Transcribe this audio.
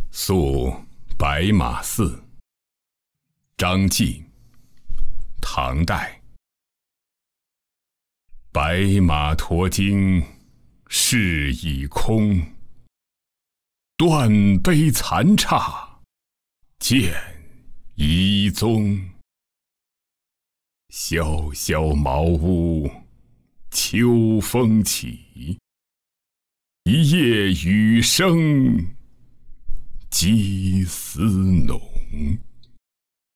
宿白马寺。张继，唐代。白马驮经事已空，断碑残刹见遗踪。萧萧茅屋秋风起，一夜雨声鸡丝浓。